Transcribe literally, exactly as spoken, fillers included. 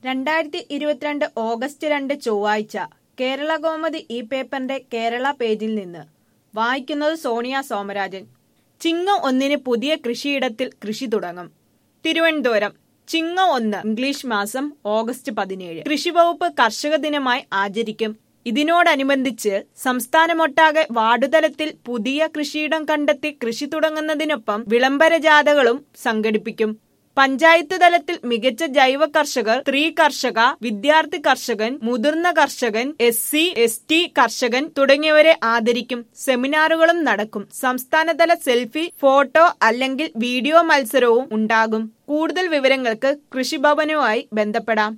രണ്ടായിരത്തി ഇരുപത്തിരണ്ട് ഓഗസ്റ്റ് രണ്ട് ചൊവ്വാഴ്ച കേരള കൗമുദി ഈ പേപ്പറിന്റെ കേരള പേജിൽ നിന്ന് വായിക്കുന്നത് സോണിയ സോമരാജൻ. ചിങ്ങം ഒന്നിന് പുതിയ കൃഷിയിടത്തിൽ കൃഷി തുടങ്ങും. തിരുവനന്തപുരം. ചിങ്ങം ഒന്ന് ഇംഗ്ലീഷ് മാസം ഓഗസ്റ്റ് പതിനേഴ് കൃഷിവകുപ്പ് കർഷക ദിനമായി ആചരിക്കും. ഇതിനോടനുബന്ധിച്ച് സംസ്ഥാനമൊട്ടാകെ വാർഡുതലത്തിൽ പുതിയ കൃഷിയിടം കണ്ടെത്തി കൃഷി തുടങ്ങുന്നതിനൊപ്പം വിളംബര ജാഥകളും സംഘടിപ്പിക്കും. പഞ്ചായത്ത് തലത്തിൽ മികച്ച ജൈവ കർഷകർ, സ്ത്രീ കർഷക, വിദ്യാർത്ഥി കർഷകൻ, മുതിർന്ന കർഷകൻ, എസ് സി എസ് ടി കർഷകൻ തുടങ്ങിയവരെ ആദരിക്കും. സെമിനാറുകളും നടക്കും. സംസ്ഥാനതല സെൽഫി, ഫോട്ടോ അല്ലെങ്കിൽ വീഡിയോ മത്സരവും ഉണ്ടാകും. കൂടുതൽ വിവരങ്ങൾക്ക് കൃഷിഭവനുമായി ബന്ധപ്പെടാം.